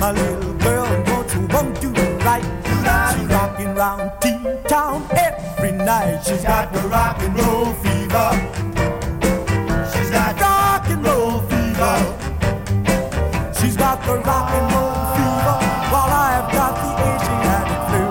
My little girl won't do right. She's rocking round T-Town every night. She's got the rock and roll fever. She's got rock and roll fever. She's got the rock and roll fever, while I've got the Asiatic flu.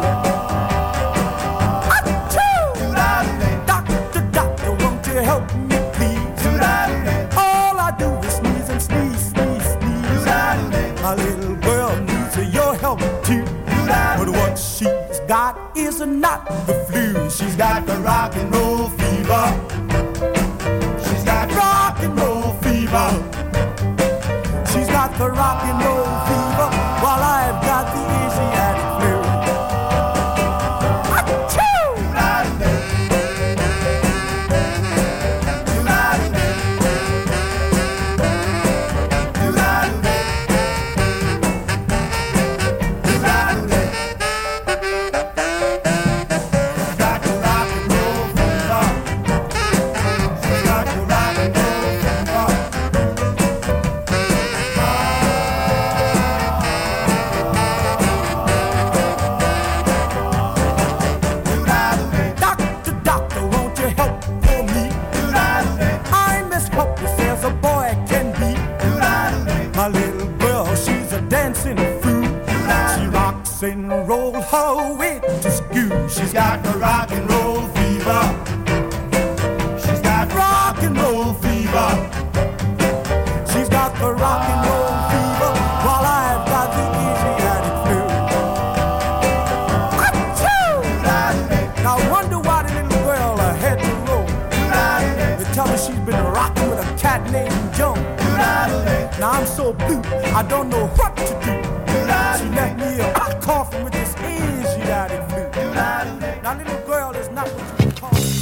Achoo! Doctor, doctor, won't you help me, please? All I do is sneeze and sneeze, sneeze, sneeze. My little girl needs your help too. But what she's got is not the flu. She's got the rock and roll fever. She's got rock and roll fever. She's got the rock and roll fever, while I've got the Asiatic flu. And roll her way to school. She's got the rock and roll fever. She's got rock and roll fever. She's got the rock and roll fever, while I've got the Asiatic flu. Achoo! Now I wonder why the little girl had to roll. They tell me she's been rocking with a cat named Joan. Now I'm so blue, I don't know what to do. She left me a coffin with this Asiatic flu. Now little girl is not what you call it.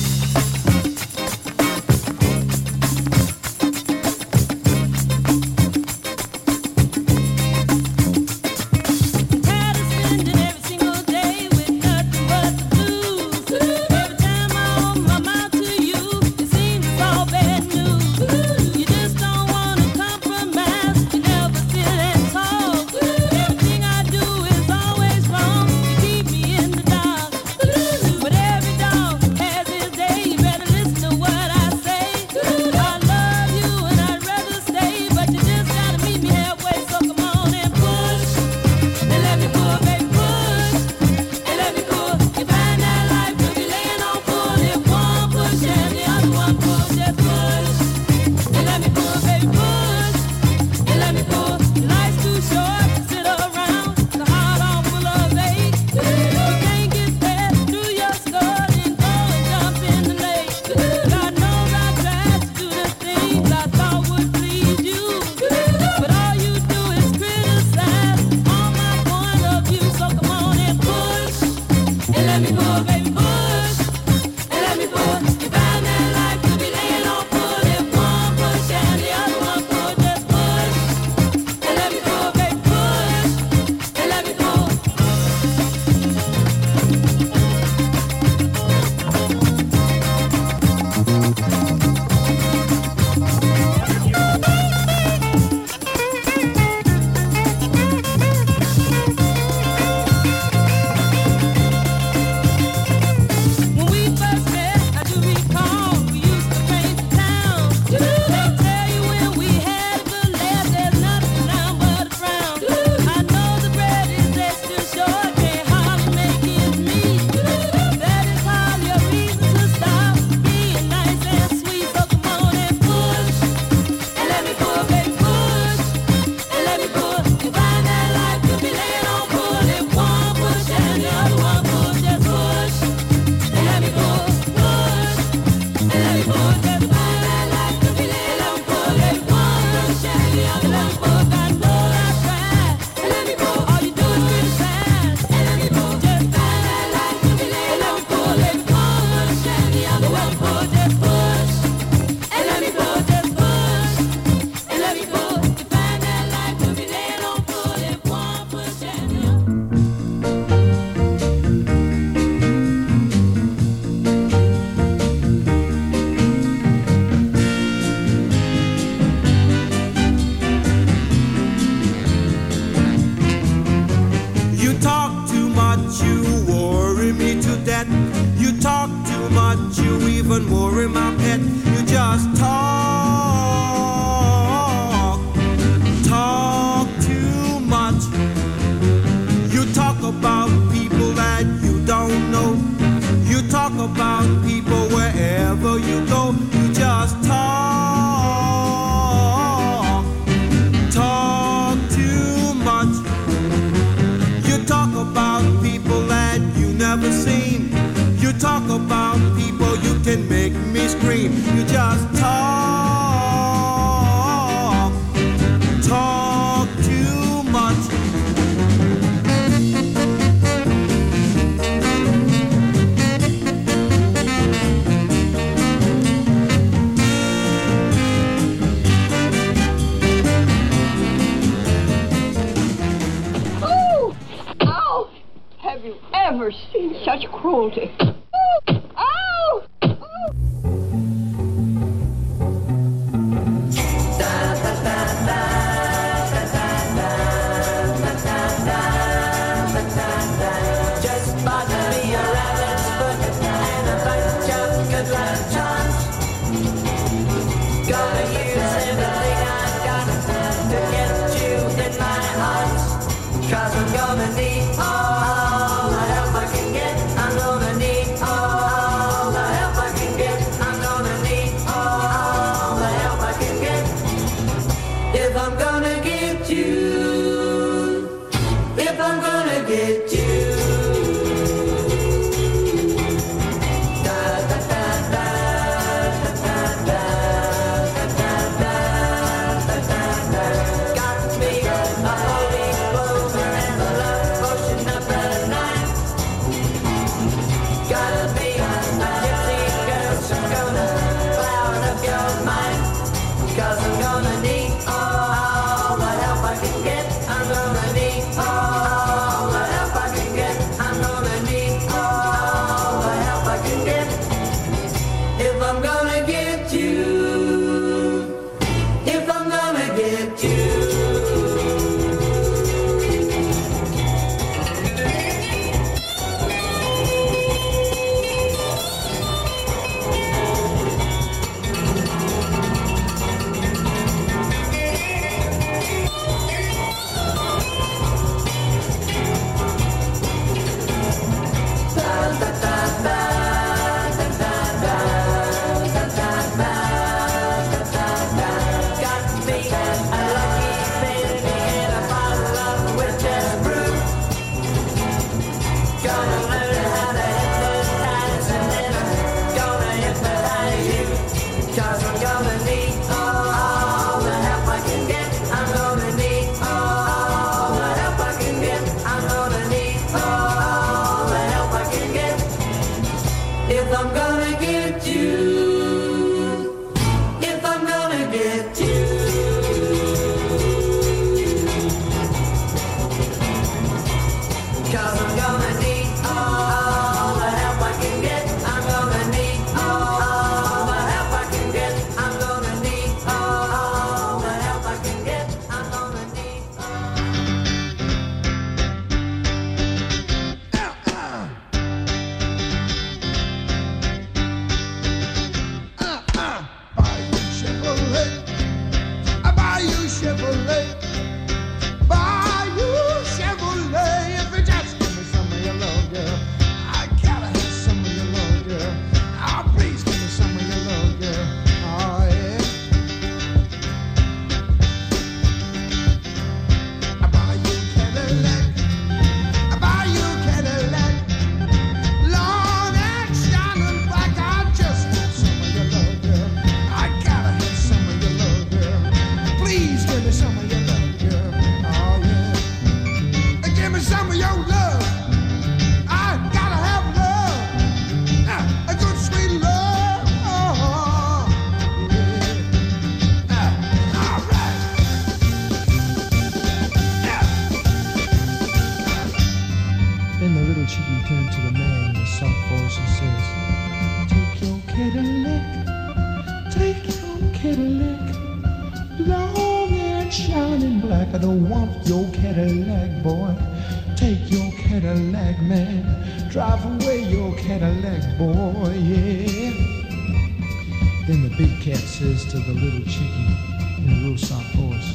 about people, you can make me scream. You just talk too much. Oh! Ow! Have you ever seen such cruelty? Oh! Just bought me a rabbit's foot and a bunch of good lanterns. Gonna use everything I got to get you in my arms. 'Cause I'm gonna need all the help I can get. I'm gonna need all the help I can get. I'm gonna need all the help I can get. If I'm gonna get you, if I'm gonna get you. To the little chickie in a real soft voice.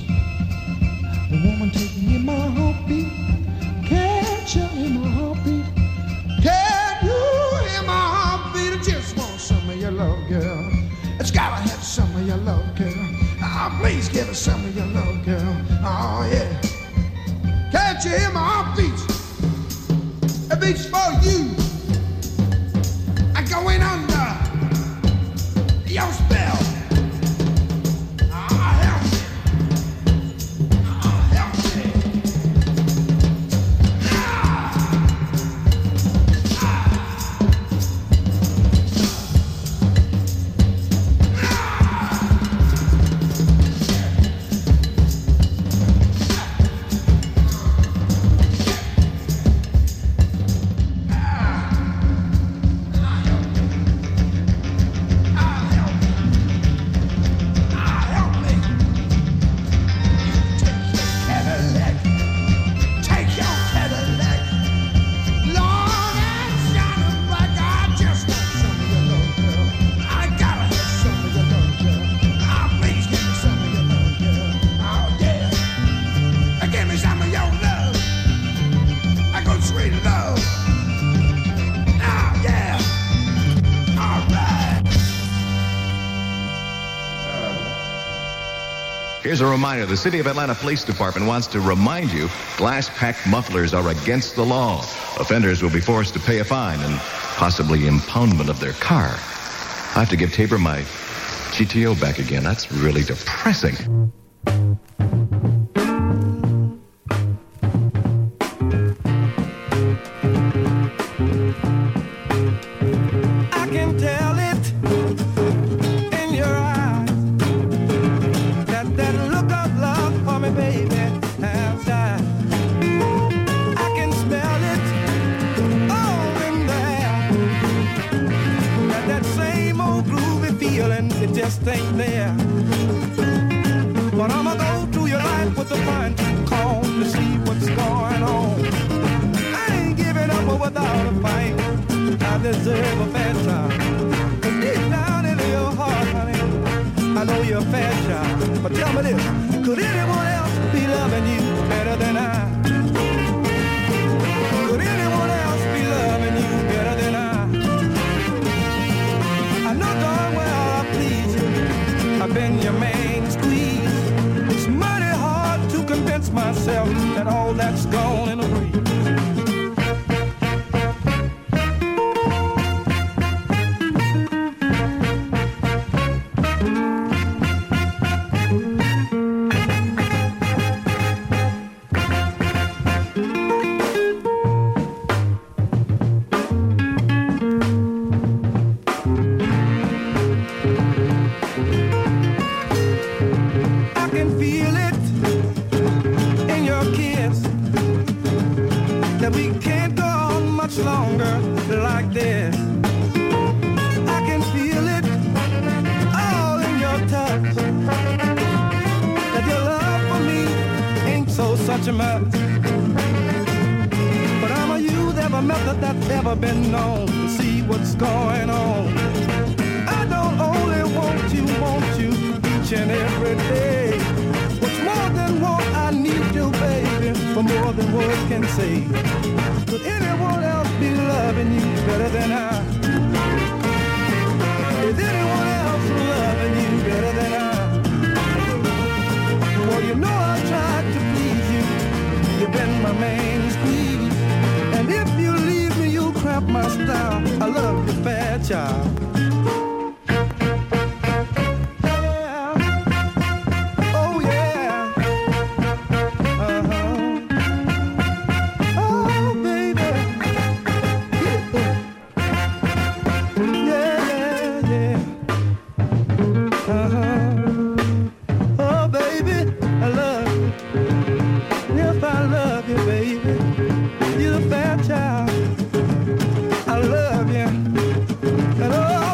Woman, take me in my heartbeat. Can't you hear my heartbeat? Can you hear my heartbeat? I just want some of your love, girl. It's gotta have some of your love, girl. Oh, please give us some of your love, girl. Oh, yeah. Can't you hear my heartbeat? It beats for you. I Here's a reminder. The City of Atlanta Police Department wants to remind you glass-packed mufflers are against the law. Offenders will be forced to pay a fine and possibly impoundment of their car. I have to give Tabor my GTO back again. That's really depressing. I can tell it in your eyes that look of love for me, baby, has died. I can smell it all in the air. That same old groovy feeling, it just ain't there. But I'ma go through your life with a fine comb to see what's going on. I ain't giving up without a fight. I deserve a fair shot. 'Cause deep down in your heart, honey, I know you're a fair shot. But tell me this, could anyone else be loving you better than I? Could anyone else be loving you better than I? I know darn well I please you. I've been your main squeeze. It's mighty hard to convince myself that all that's gone in a breeze. But I'ma use every method that's ever been known to see what's going on. I don't only want you each and every day. What's more than what I need you, baby, for more than words can say. Could anyone else be loving you better than I? Is anyone else loving you better than I? Well, you know I tried to please you. You've been my main squeeze. And if you leave me, you'll cramp my style. I love you, fair child. Yeah. Oh, yeah. Uh-huh. Oh, baby. Yeah, yeah, yeah. Uh-huh. Oh, baby, I love you. Yes, I love you, baby. You're the fair child. I love you. And oh,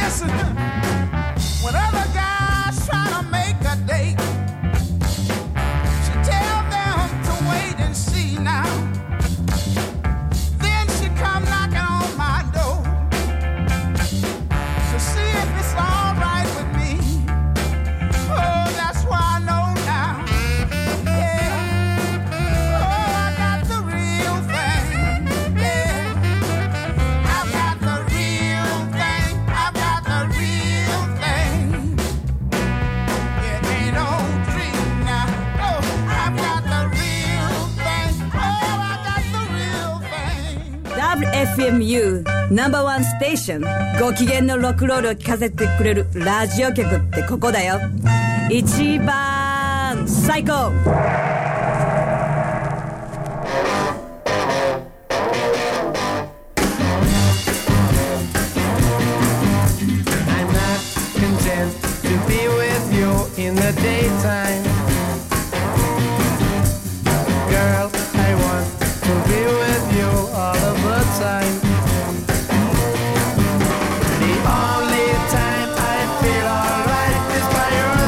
listen, when other guys try to make a date, she tell them to wait and see now. Then she come knocking on my door to see if it's all right with me. Oh, that's why I know now. Yeah. Oh, I got the real thing. Yeah. I've got the real thing. I've got the real thing. It ain't no dream now. Oh, I've got the real thing. Oh, I got the real thing. WFMU ナンバーワンステーション、ご機嫌のロックロールを聴かせてくれるラジオ局ってここだよ。一番最高。 I'm not content to be with you in the daytime. Girl, I want to be with you all of the time. The only time I feel alright is by your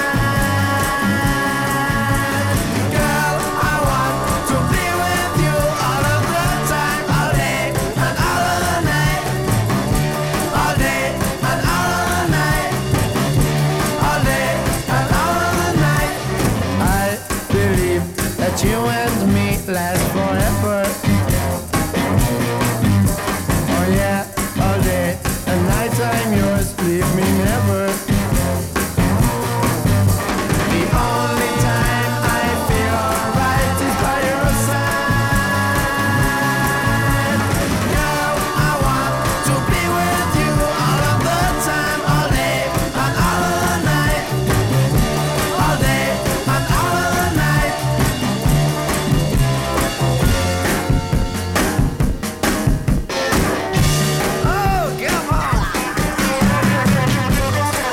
side. Girl, I want to be with you all of the time, all day and all of the night. All day and all of the night. All day and all of the night. I believe that you and me last forever. Oh yeah, all day and night I'm yours, leave me never. The only time I feel alright is by your side. Girl, I want to be with you all of the time, all day and all of the night. All day and all of the night. Oh, come on.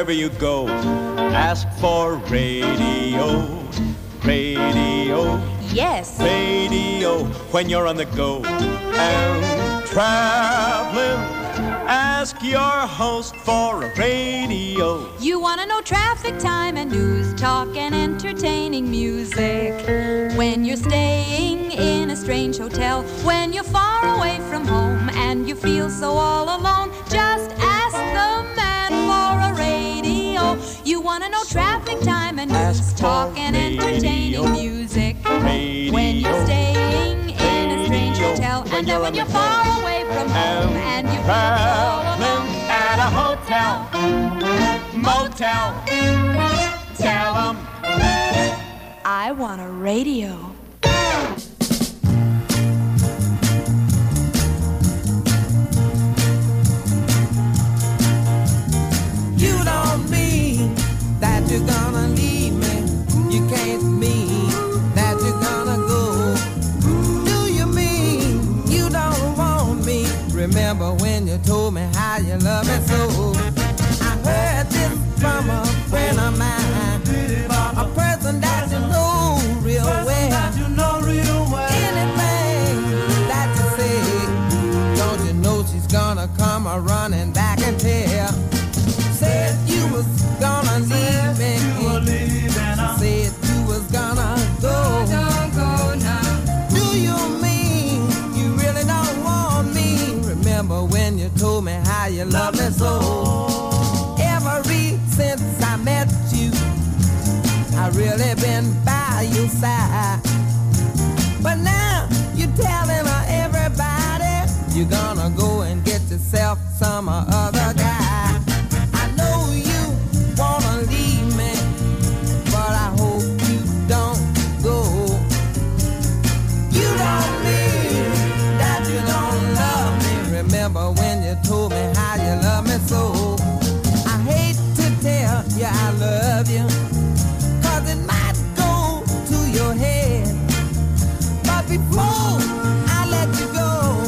wherever you go, ask for radio, radio. Yes. Radio, when you're on the go and traveling, ask your host for a radio. You want to know traffic, time, and news, talk, and entertaining music. When you're staying in a strange hotel, when you're far away from home and you feel so all alone, just ask the man for a radio. You want to know traffic, time, and news, talk, and entertaining music. Radio. When you're staying in a strange hotel, and then when you're far away from home and you feel so alone, at a hotel, motel, tell 'em I want a radio. You don't mean that you're gonna leave me. You can't mean that you're gonna go. Do you mean you don't want me? Remember when you told me how you love me so? I heard this from a friend of mine, a person that you know real well. Anything that you say, don't you know she's gonna come a running back and tell? Said you was gonna leave me. Said you was gonna go. Do you mean you really don't want me? Remember when you told me how you love me so? Ever since I met you, I really been by your side. But now you're telling everybody you're gonna go and get yourself some other guy. I know you wanna leave me, but I hope you don't go. You don't mean that you don't love me. Remember when you told me how you love me so? I hate to tell you I love you, 'cause it might go to your head. But before I let you go,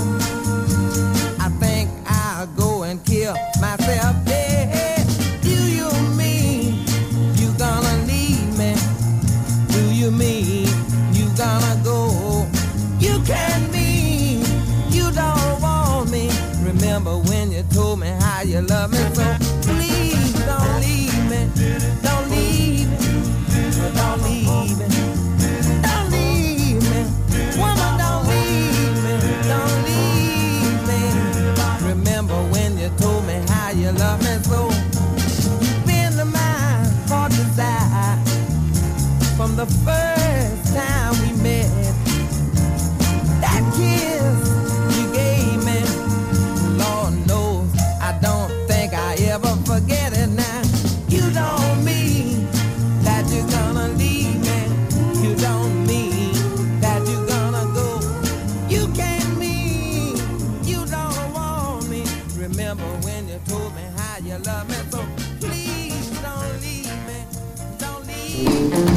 I think I'll go and kill myself dead. Do you mean you gonna leave me? Do you mean you gonna go? You can't mean you don't want me. Remember when you told me how you love me so? Please don't leave me. Don't leave me. Don't leave me. Don't leave me. Woman, don't leave me. Don't leave me. Remember when you told me how you love me so? You've been my heart desire from the first time we met. That kiss you gave me, Lord knows I don't think I ever forget it now. You don't mean that you're gonna leave me. You don't mean that you're gonna go. You can't mean you don't want me. Remember when you told me how you love me so? Please don't leave me. Don't leave me.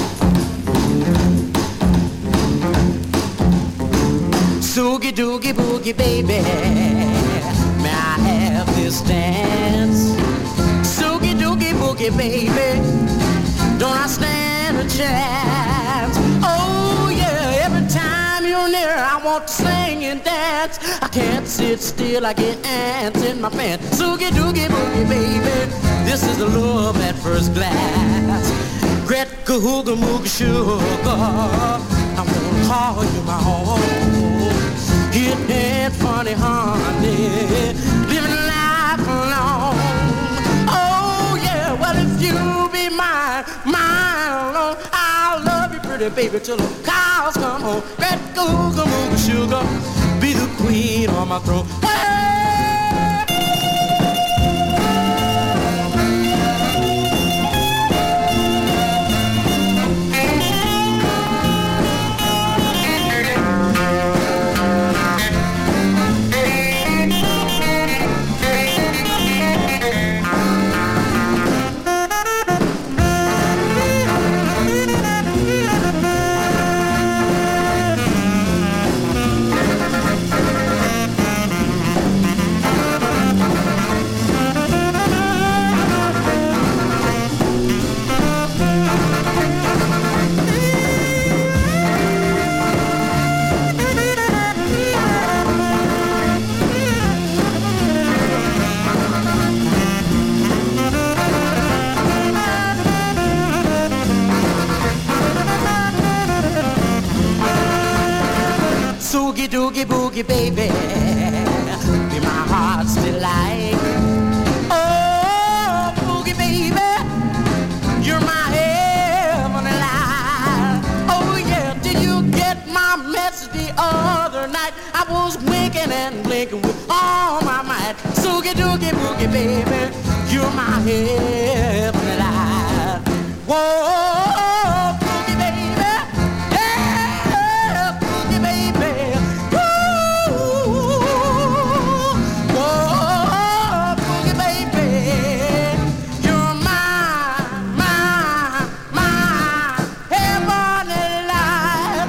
Soogie doogie boogie baby, may I have this dance? Soogie doogie boogie baby, don't I stand a chance? Oh yeah, every time you're near I want to sing and dance. I can't sit still, I get ants in my pants. Soogie doogie boogie baby, this is the love at first glance. Gret kahooga mooga sugar, I wanna call you my own. It ain't funny, honey, living life alone. Oh yeah, well if you be mine, mine alone, I'll love you pretty baby till the cows come home. Red googa mooga sugar, be the queen on my throne. Soogie doogie boogie baby, be my heart's delight. Oh, boogie baby, you're my heavenly light. Oh yeah, did you get my message the other night? I was winking and blinking with all my might. Soogie doogie boogie baby, you're my heavenly light. Whoa, boogie baby, yeah, boogie baby. Woo, whoa, boogie baby, you're my heavenly light.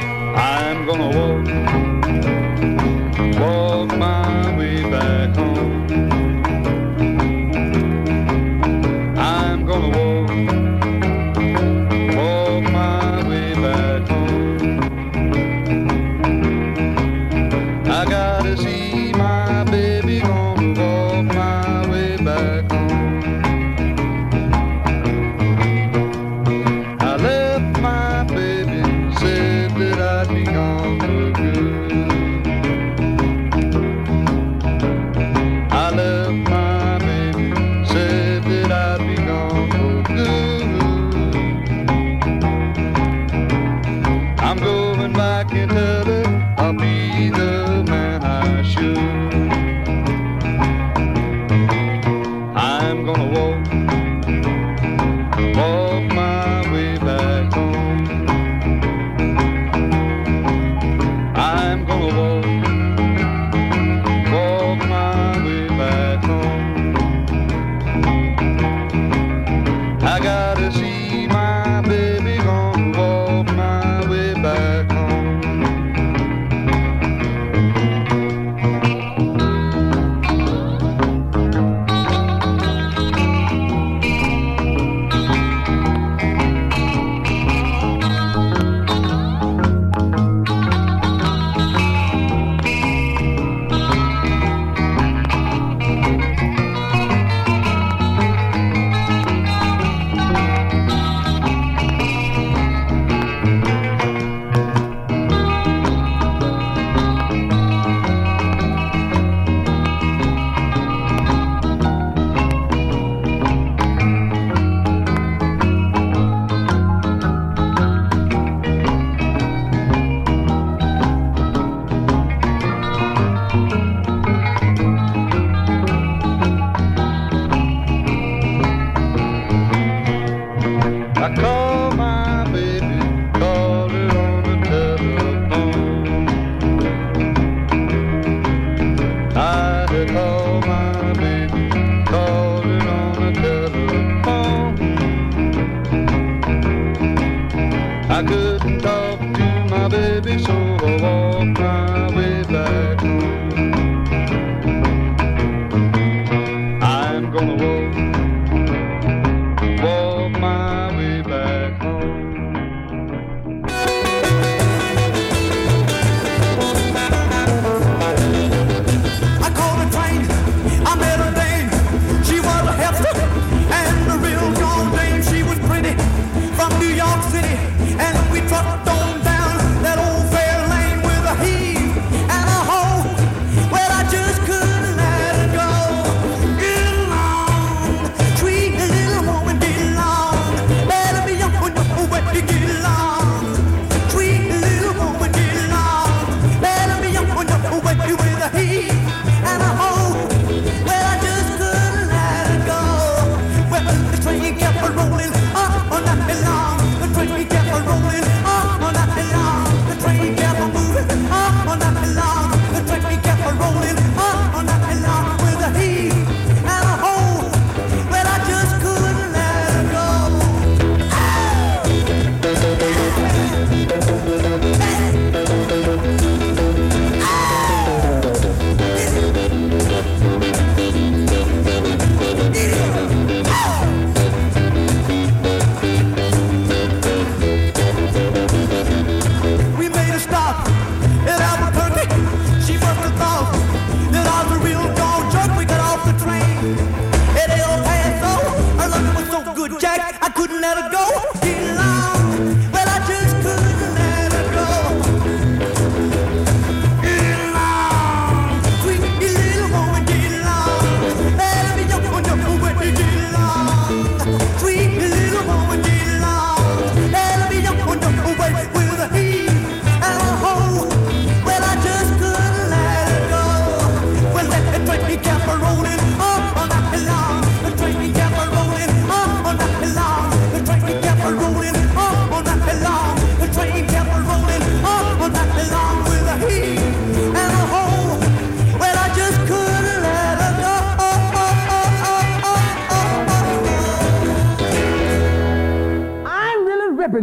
Walk my way back home.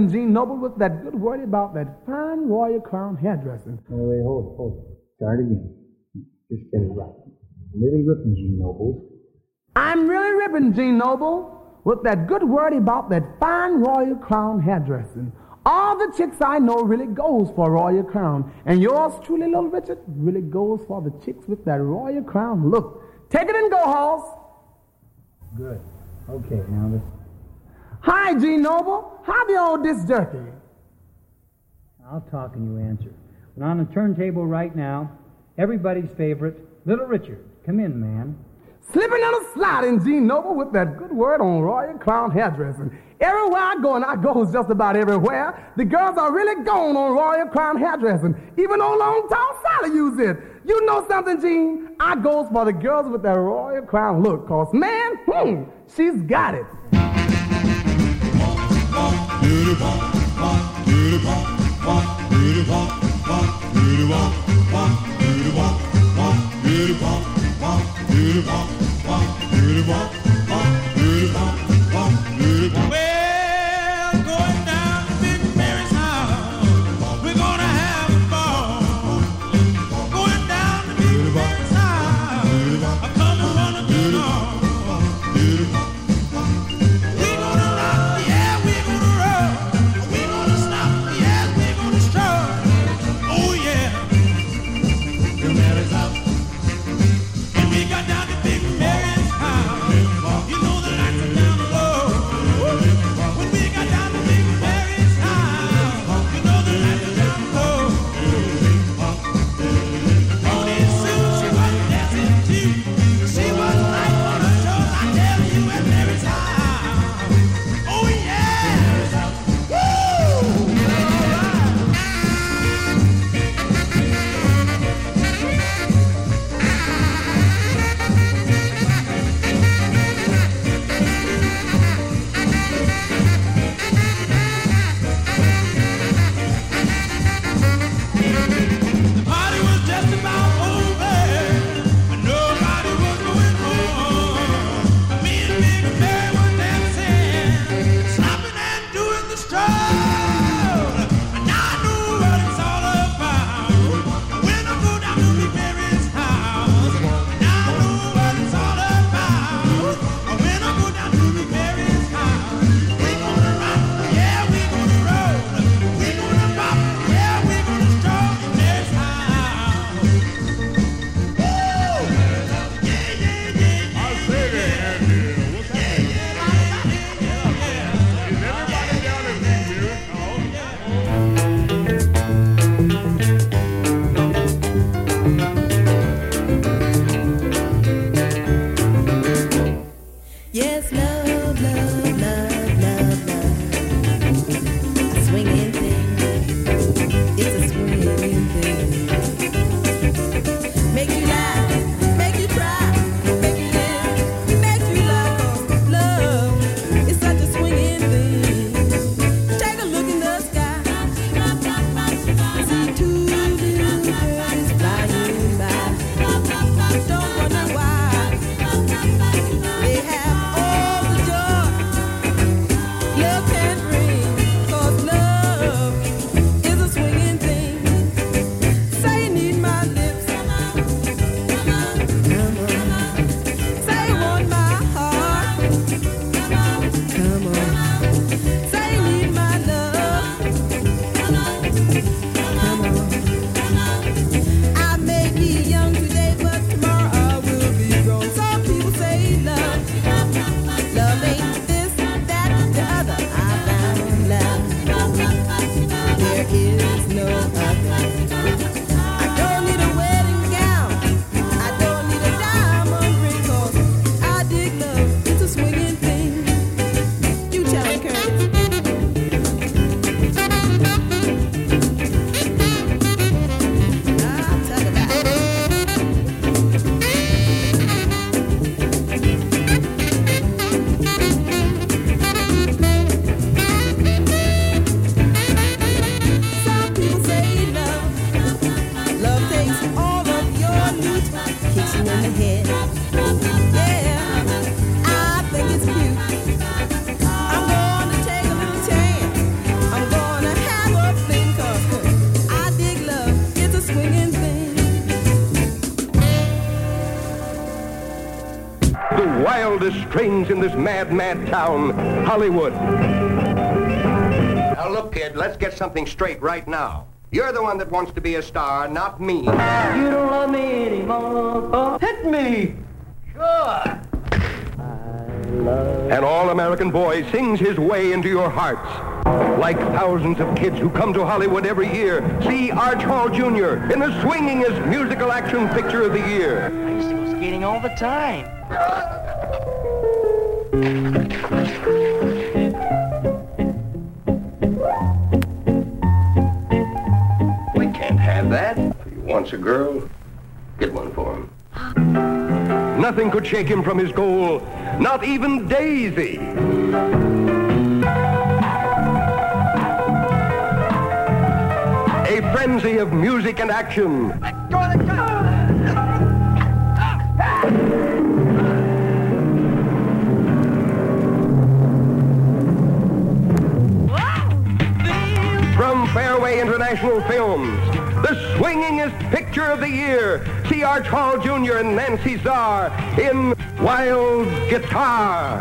Reverend Gene Noble with that good word about that fine Royal Crown hairdressing. Wait, hold it. Start again. Just get it right. Really ripping Gene Noble. I'm really ripping Gene Noble with that good word about that fine Royal Crown hairdressing. All the chicks I know really goes for Royal Crown. And yours truly, Little Richard, really goes for the chicks with that Royal Crown look. Take it and go, Halls. Good. Okay, now listen. Hi, Gene Noble. How the old disc jerky? I'll talk and you answer. And on the turntable right now, everybody's favorite, Little Richard. Come in, man. Slipping and a sliding, Gene Noble, with that good word on Royal Crown hairdressing. Everywhere I go, and I goes just about everywhere, the girls are really going on Royal Crown hairdressing. Even old Long Tall Sally use it. You know something, Gene? I goes for the girls with that Royal Crown look, cause man, she's got it. Well, going down to Big Mary's house, we're gonna have a ball. Going down to Big Mary's house, I'm coming running to the hall. We're gonna rock, yeah, we're gonna roll. We're gonna stop, yeah, we're gonna stroll. Oh yeah, Big Mary's house. And we got down to Big Mary's house. You know the lights are down. The wildest strains in this mad, mad town, Hollywood. Now look, kid, let's get something straight right now. You're the one that wants to be a star, not me. You don't love me anymore. Hit me. Sure. An all-American boy sings his way into your hearts. Like thousands of kids who come to Hollywood every year, see Arch Hall Jr. in the swingingest musical action picture of the year. I used to go skating all the time. We can't have that. If he wants a girl, get one for him. Nothing could shake him from his goal, not even Daisy. A frenzy of music and action. From Fairway International Films, the swingingest picture of the year. See Arch Hall Jr. and Nancy Czar in Wild Guitar.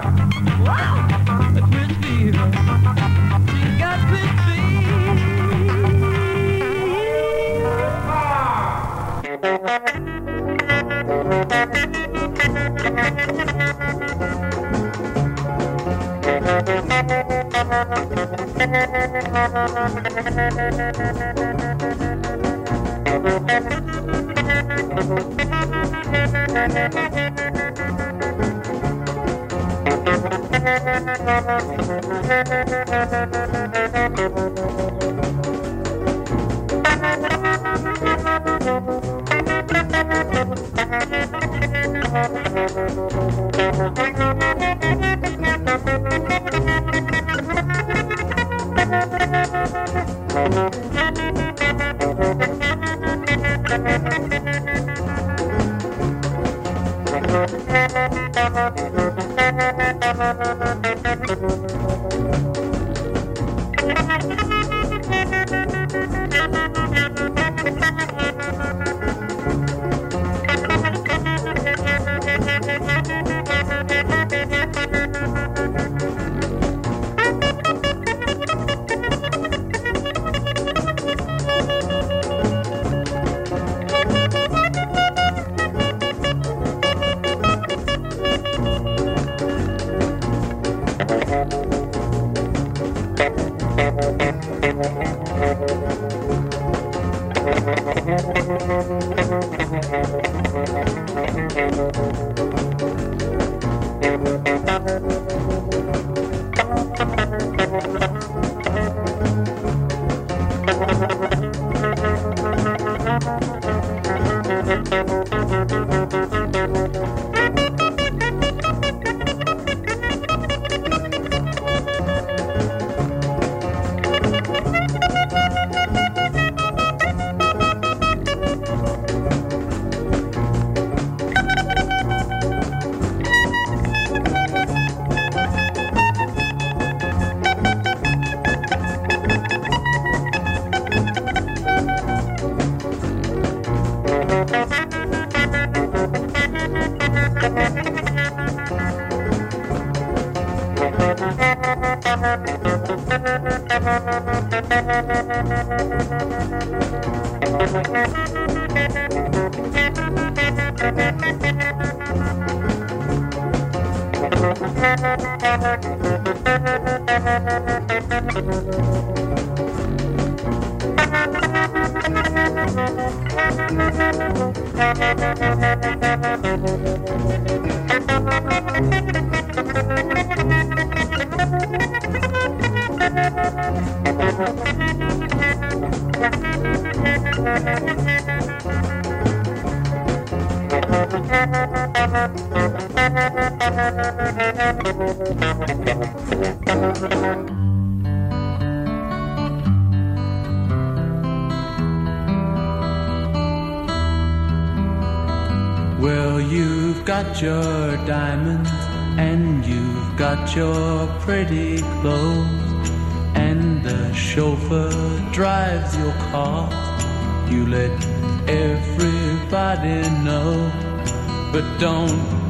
Well, you've got your diamonds and you've got your pretty clothes, and the chauffeur drives your car. You let everybody know, but don't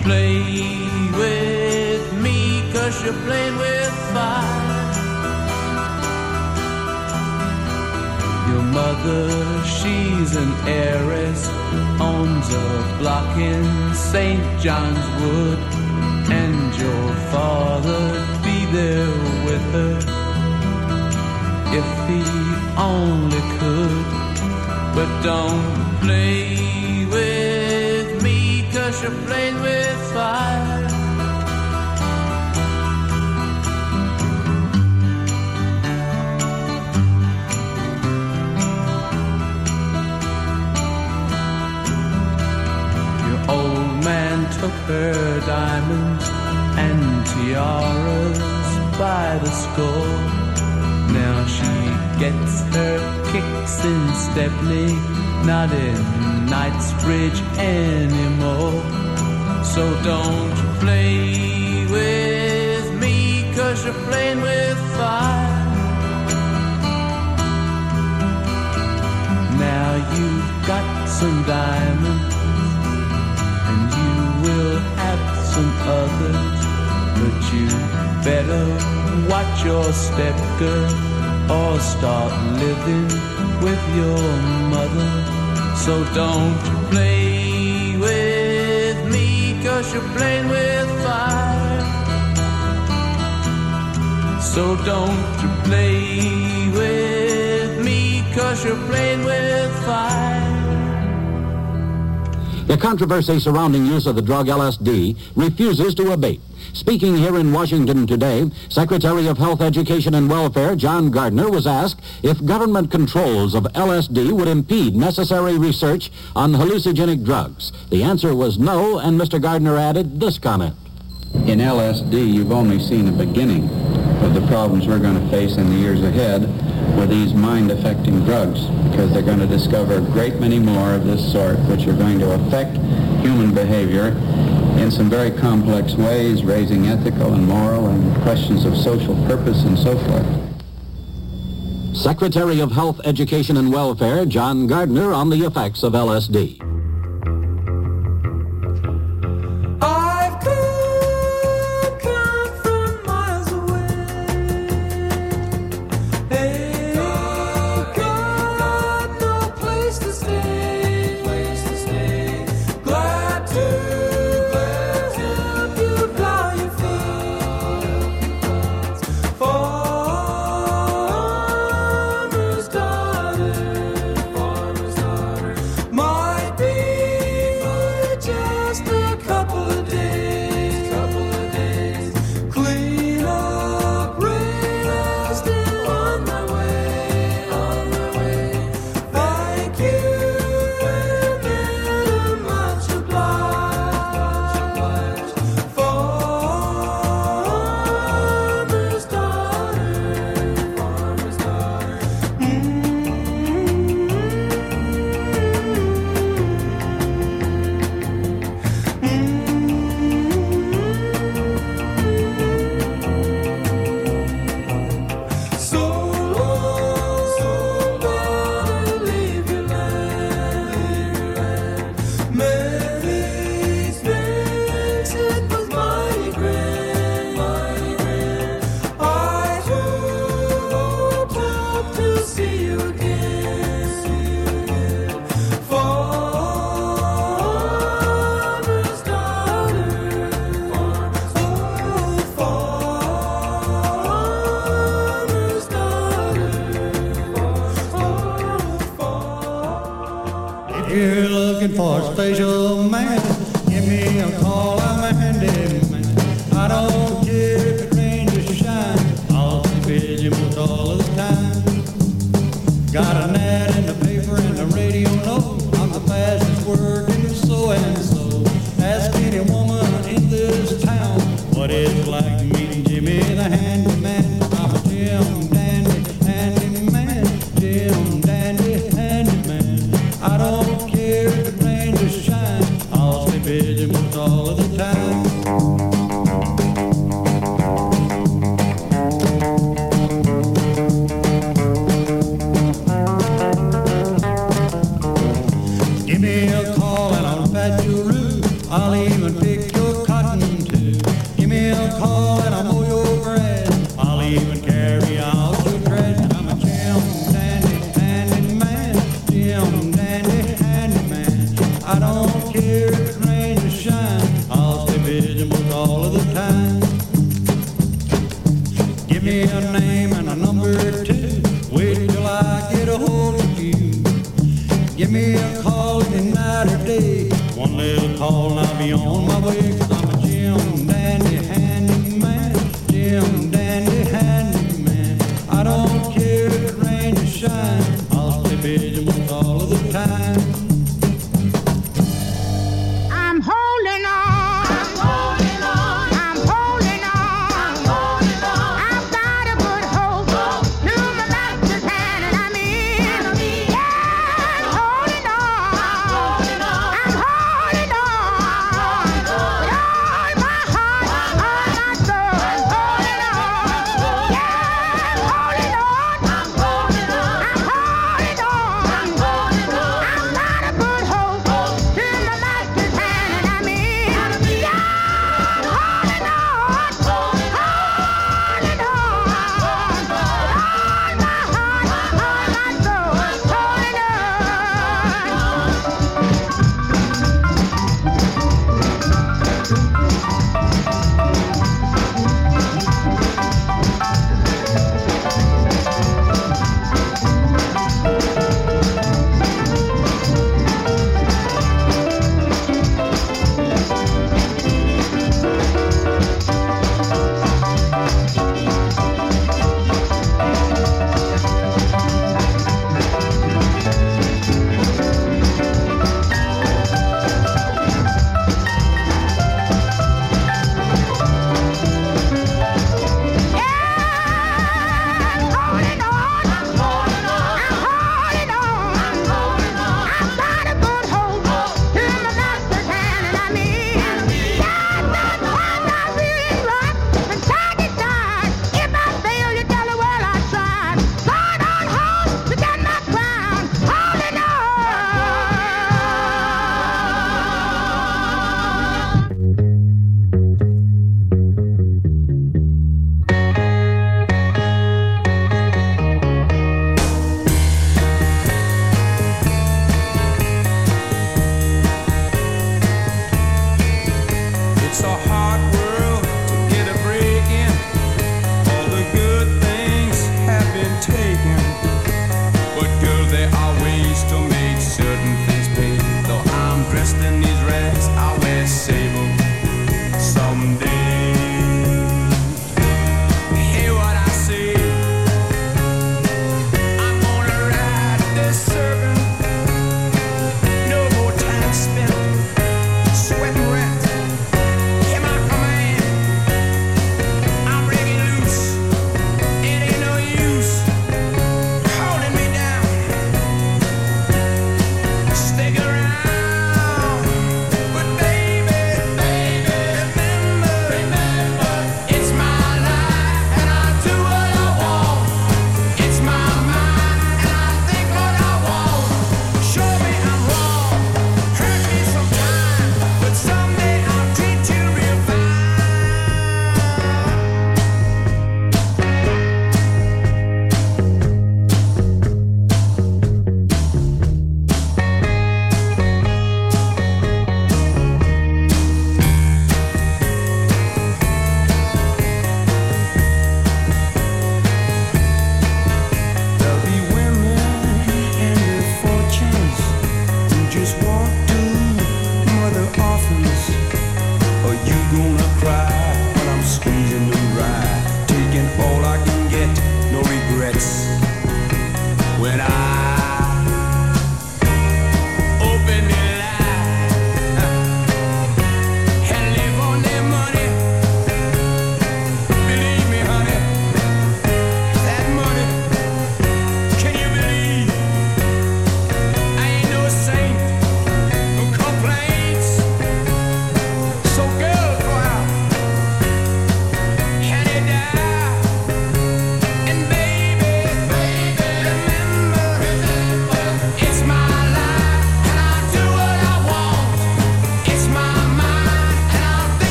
play with me, 'cause you're playing with fire. Your mother, she's an heiress, owns a block in St. John's Wood, and your father'd be there with her if he only could. But don't play with me, 'cause you're playing with fire. Your old man took her diamonds and tiaras by the score. Now she gets her kicks in Stepney, not in Knightsbridge anymore. So don't play with me, 'cause you're playing with fire. Now you've got some diamonds, and you will have some others, but you better watch your step, girl, or start living with your mother. So don't play with me, 'cause you're playing with fire. So don't play with me, 'cause you're playing with fire. The controversy surrounding use of the drug LSD refuses to abate. Speaking here in Washington today, Secretary of Health, Education, and Welfare John Gardner was asked if government controls of LSD would impede necessary research on hallucinogenic drugs. The answer was no, and Mr. Gardner added this comment. In LSD, you've only seen the beginning of the problems we're going to face in the years ahead with these mind-affecting drugs, because they're going to discover a great many more of this sort, which are going to affect human behavior in some very complex ways, raising ethical and moral and questions of social purpose and so forth. Secretary of Health, Education, and Welfare John Gardner on the effects of LSD. You're looking for a special man, give me a call, I'm a handyman. I don't care if it rains or shine, I'll be busy most all the time. Got an ad in the paper and the radio knows I'm the fastest working so and so. Ask any woman in this town what it's like meeting Jimmy the handyman. I'm a Jim Dandy handyman, Jim Dandy handyman. I don't care if it rains or shine, I'll stay busy most all of the time. Give me a call and I'll patch your roof. I'll even pick your call and I'll be on my way, 'cause I'm a Jim Dandy handyman. Jim Dandy handyman. I don't care if it rains or shine, I'll stay busy most all of the time. I'm holding on. I'm holding on. I'm holding on. I'm holding on. I've got a good hope. Through my master's hand and I'm in. Yeah, I'm holding on. I'm holding on. I'm holding on. But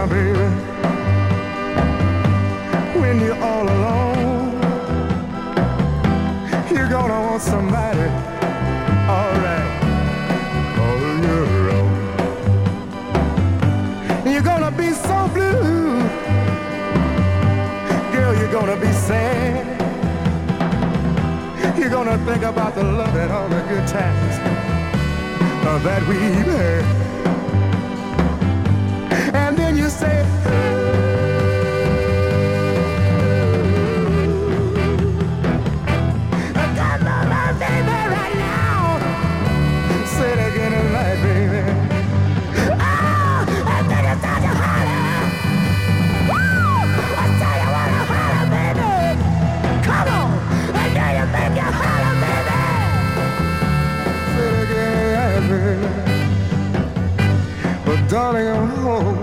baby, when you're all alone, you're gonna want somebody, alright, all your own. You're gonna be so blue, girl, you're gonna be sad. You're gonna think about the love and all the good times that we've had. And then you say, come on, my baby, right now. Say it again tonight, baby. Oh, and then you start to holler. Woo! I tell you what, I holler, baby. Come on, and then you make you holler, baby. Say it again tonight, baby. But darling, I'm home.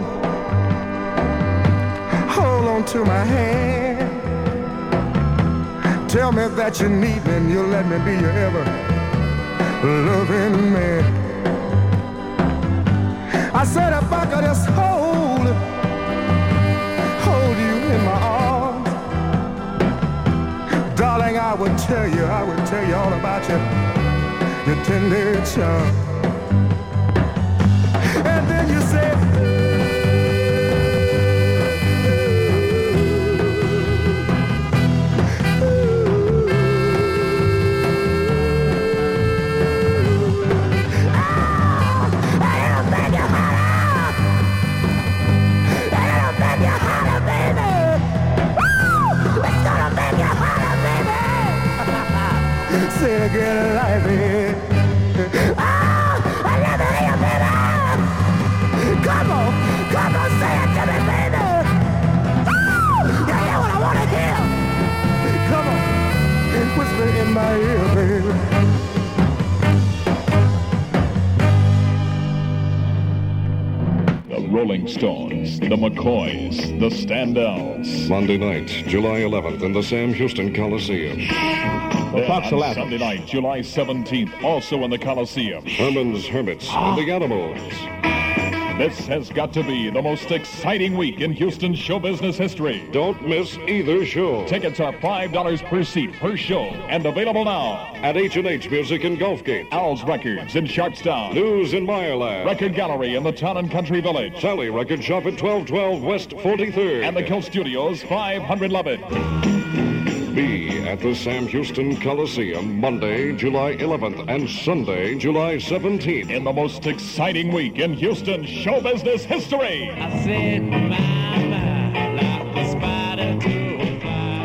Hold on to my hand. Tell me that you need me and you'll let me be your ever loving man. I said if I could just hold you in my arms, darling, I would tell you all about your tender charm. And then you said, say it again, baby. Oh, I never hear you, baby. Come on, say it to me, baby. Oh, you hear what I want to hear. Come on, whisper in my ear, baby. The Rolling Stones, the McCoys, the Standells. Monday night, July 11th in the Sam Houston Coliseum. Then on Sunday night, July 17th, also in the Coliseum. Herman's Hermits and the Animals. This has got to be the most exciting week in Houston show business history. Don't miss either show. Tickets are $5 per seat per show and available now at H&H Music in Gulfgate, Al's Records in Sharpstown, News in Meyerland, Record Gallery in the Town and Country Village, Sally Record Shop at 1212 West 43rd, and the Kill Studios, 500 Lubbock. Be at the Sam Houston Coliseum Monday, July 11th and Sunday, July 17th. In the most exciting week in Houston show business history. I said, my, like the spider to a fly.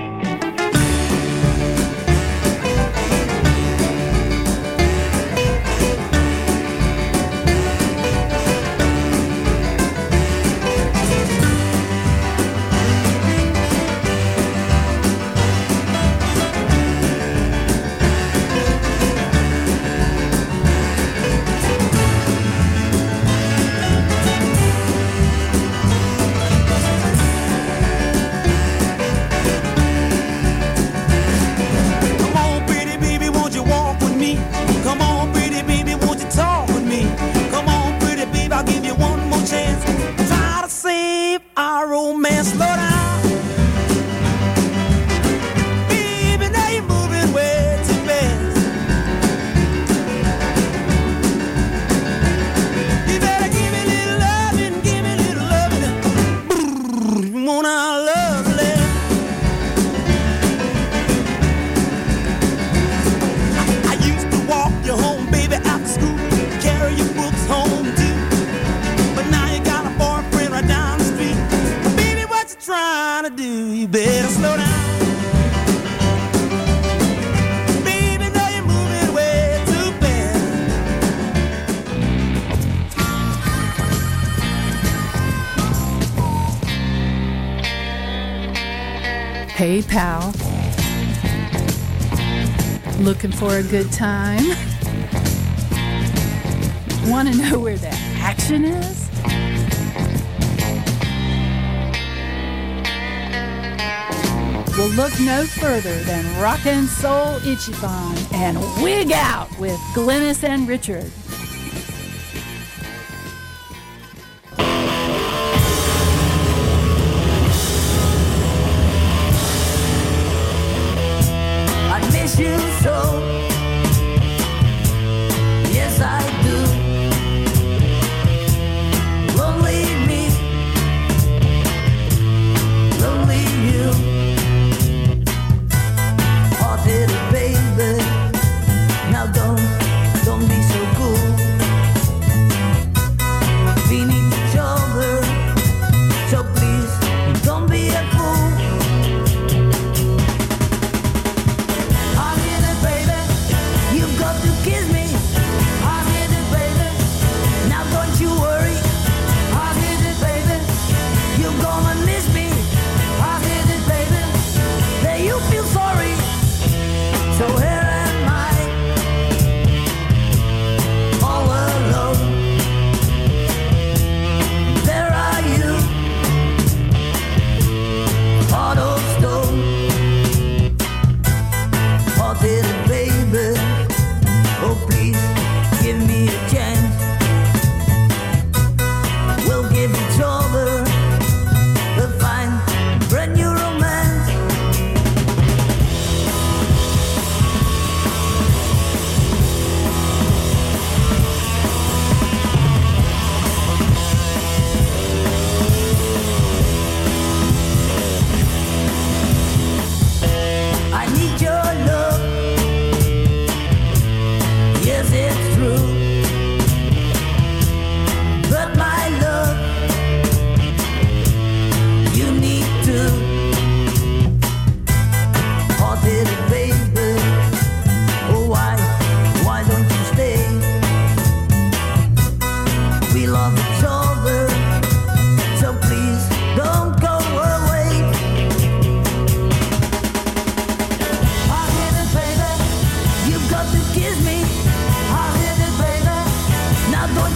Hey, pal. Looking for a good time? Want to know where the action is? Well, look no further than Rockin' Soul Ichiban and Wig Out with Glennis and Richard.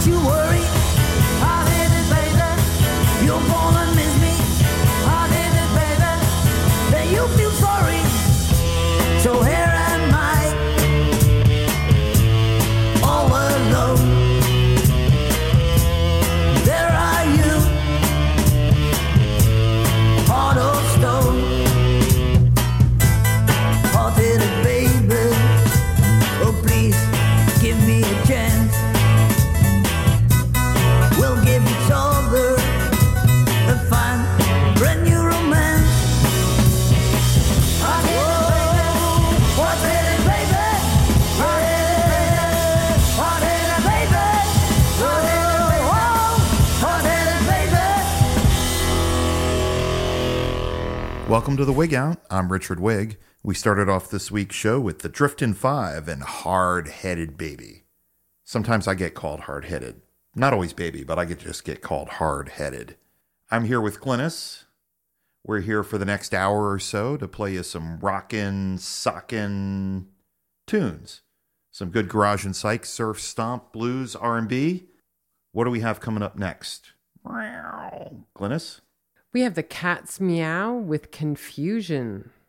you worry. I did it, baby. You're gonna miss me. I did it, baby. Then you feel sorry. So here am I, all alone. There are you, heart of stone. I did it, baby. Oh, please give me a chance. We'll give each other a fine, brand new romance. I did it, baby. I did it, baby. I did it, baby. I did it, baby. I did it, baby. Welcome to the Wig Out. I'm Richard Wig. We started off this week's show with the Driftin' Five and Hard-Headed Baby. Sometimes I get called hard-headed. Not always baby, but I just get called hard-headed. I'm here with Glynis. We're here for the next hour or so to play you some rockin', sockin' tunes. Some good garage and psych, surf, stomp, blues, R&B. What do we have coming up next? Glynis? We have the Cat's Meow with Confusion.